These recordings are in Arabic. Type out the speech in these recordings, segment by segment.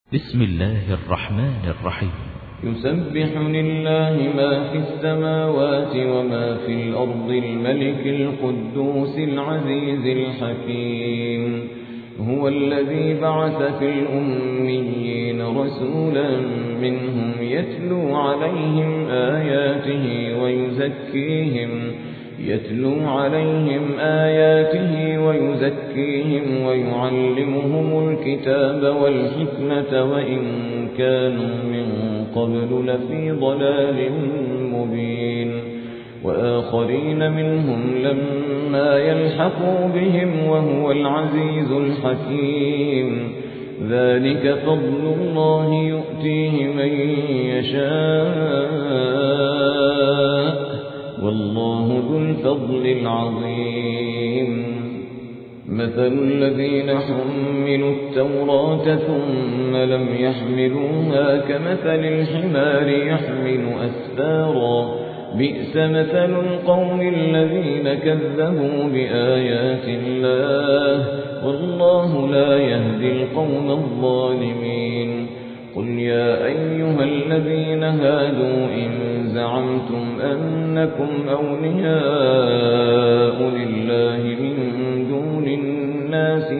بسم الله الرحمن الرحيم. يسبح لله ما في السماوات وما في الأرض الملك القدوس العزيز الحكيم. هو الذي بعث في الأميين رسولا منهم يتلو عليهم آياته ويزكيهم ويعلمهم الكتاب والحكمة وإن كانوا من قبل لفي ضلال مبين. وآخرين منهم لما يلحقوا بهم وهو العزيز الحكيم. ذلك فضل الله يؤتيه من يشاء والله ذو الفضل العظيم. مثل الذين حملوا التوراة ثم لم يحملوها كمثل الحمار يحمل أسفارا بئس مثل القوم الذين كذبوا بآيات الله والله لا يهدي القوم الظالمين. قل يا أيها الذين هادوا إن زعمتم أنكم أولياء لله من دون الناس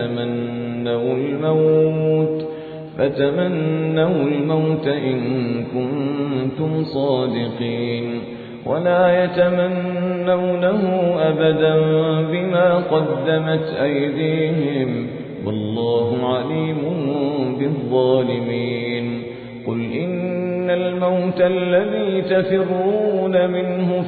فتمنوا الموت إن كنتم صادقين ولا يتمنونه أبدا بما قدمت أيديهم والله عليم بالظالمين. قل إن الموت الذي تفرون منه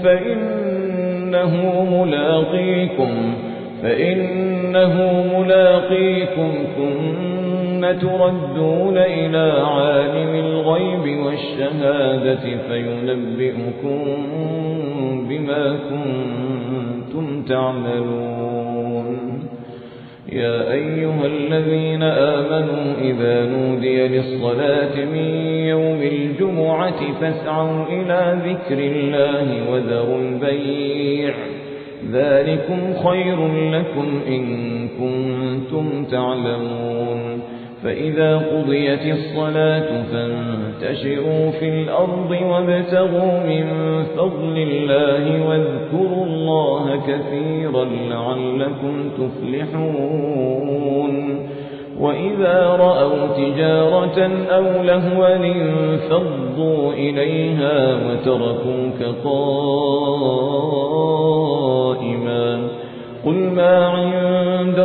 فإنه ملاقيكم ثم تردون إلى عالم الغيب والشهادة فينبئكم بما كنتم تعملون. يا أيها الذين آمنوا إذا نودي للصلاة من يوم الجمعة فاسعوا إلى ذكر الله وذروا البيع ذلكم خير لكم إن كنتم تعلمون. فإذا قضيت الصلاة فانتشروا في الأرض وابتغوا من فضل الله واذكروا الله كثيرا لعلكم تفلحون. وإذا رأوا تجارة أو لهوا انفضوا إليها وتركوك قائما قل ما عند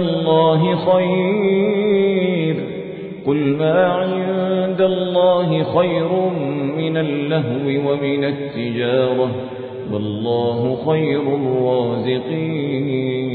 الله خير من اللهو ومن التجارة والله خير الرازقين.